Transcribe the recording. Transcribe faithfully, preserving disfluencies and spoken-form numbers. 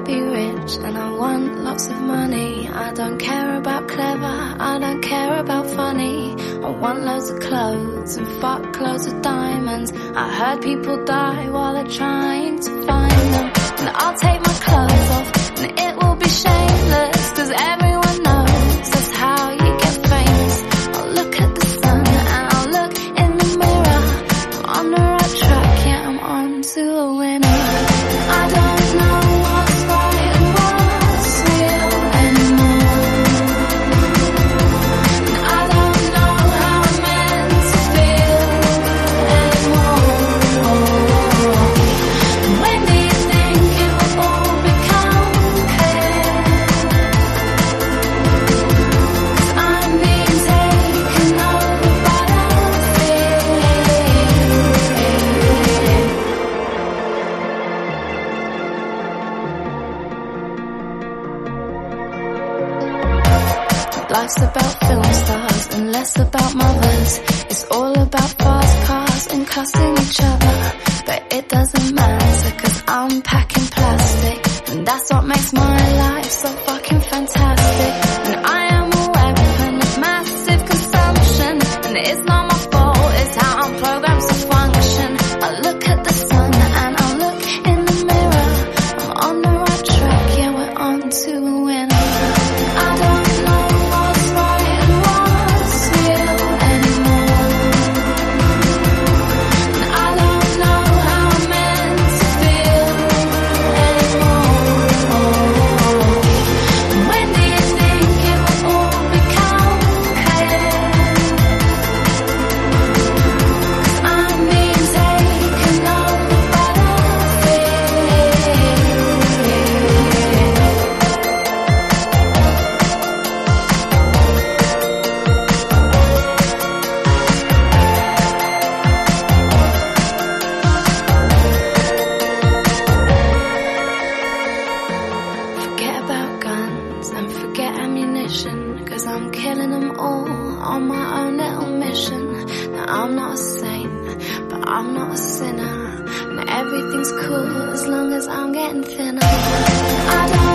be rich and I want lots of money. I don't care about clever, I don't care about funny. I want loads of clothes and fuck loads of diamonds. I heard people die while they're trying to find them. And I'll take my clothes off and it will be shameless, cause everyone knows that's how you get famous. I'll look at the sun and I'll look in the mirror. I'm on the right track, yeah, I'm on to a winner. I don't know what's right and what's real anymore. And I don't know how I'm meant to feel anymore. When do you think it will all become clear? 'Cause I'm being taken over by that fear. Life's about film stars and less about mothers. It's all about fast cars and cussing each other. But it doesn't matter, cause I'm packing plastic, and that's what makes my life so fucking fantastic. And I am a weapon of massive consumption, and it's not my fault, it's how I'm programmed to function. I look at the sun and I look in the mirror. I'm on the right track, yeah, we're on to a winner. I don't know what's right and what's real anymore. And I don't know how I'm meant to feel anymore. When do you think it will all become clear? 'Cause I'm being taken over by that fear. Forget about guns and forget ammunition, cause I'm killing them all on my own little mission. Now I'm not a saint, but I'm not a sinner, and everything's cool as long as I'm getting thinner. I don't